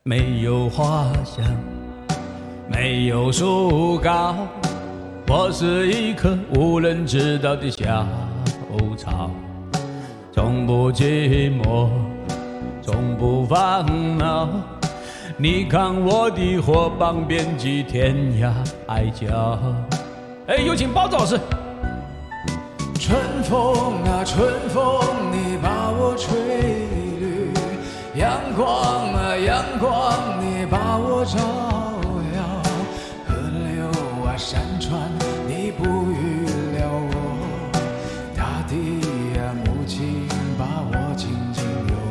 没有花香，没有树高，我是一棵无人知道的小草，从不寂寞，从不烦恼。你看我的火把遍及天涯海角。有请包子老师。 春风啊，春风，你把我吹绿；阳光啊，阳光，你把我照耀。河流啊，山川，你哺育了我；大地啊，母亲，把我紧紧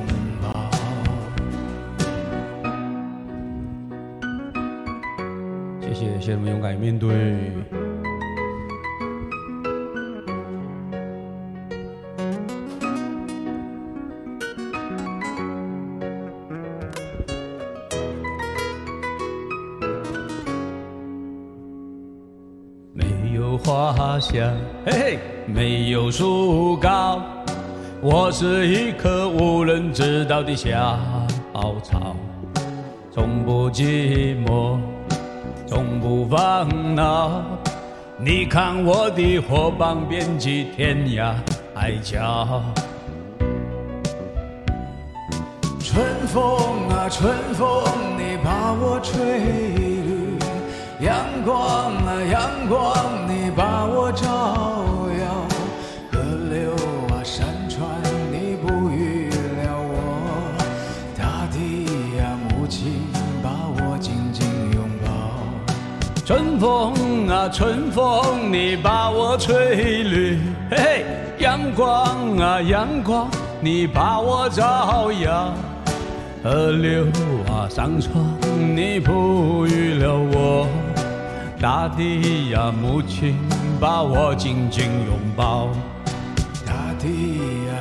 拥抱。 谢谢，谢谢你们勇敢面对。没有花香，嘿嘿，没有树高，我是一棵无人知道的小草，从不寂寞，从不烦恼。你看我的火把遍及天涯海角。 春风啊，春风，你把我吹绿；阳光啊，阳光，你把我照耀。河流啊，山川，你哺育了我；大地啊，母亲，把我紧紧拥抱。 春风啊，春风，你把我吹绿；嘿嘿，阳光啊，阳光，你把我照耀。河流啊，山川，你哺育了我；大地呀，母亲，把我紧紧拥抱。 大地